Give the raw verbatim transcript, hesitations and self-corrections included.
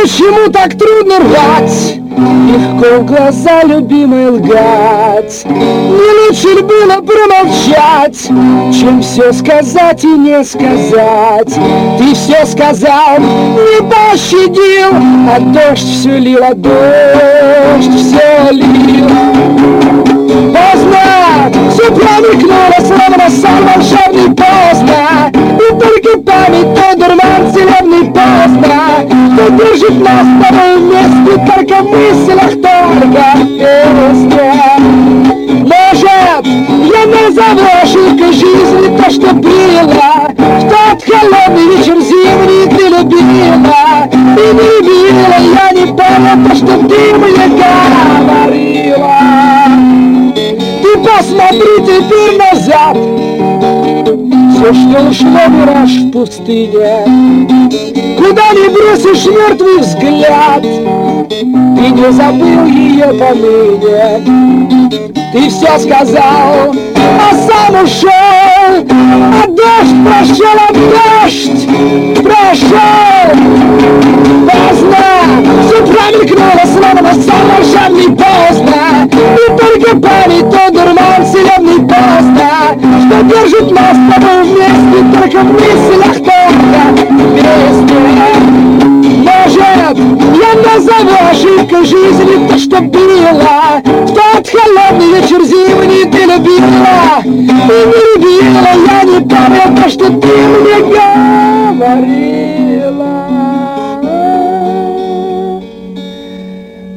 Почему так трудно рвать, легко в глаза любимой лгать? Не лучше ли было промолчать, чем все сказать и не сказать? Ты все сказал, не пощадил, а дождь все лил, а дождь все лил. Поздно, все промелькнуло, словно сон волшебный, поздно. И только память, то дурман целебный, поздно. Кто держит нас с тобой вместе, только в мыслях, только песня. Может, я назову ошибкой жизни то, что было. В тот холодный вечер зимний ты любила. И не любила, я не понял то, что ты мне говорила. Ты посмотри теперь назад, все, что ушло, мираж в пустыне. Куда не бросишь мертвый взгляд, ты не забыл ее поныне. Ты все сказал, а сам ушел, а дождь прошел, а дождь прошел. Поздно, все промелькнуло, словно сон волшебный, поздно. И только память, то дурман целебный, поздно. Что держит нас с тобой вместе, только в мыслях, только песня. Может, я назову ошибкой жизни то, что было. В тот холодный вечер зимний ты любила. И не любила, я не помню то, что ты мне говорила.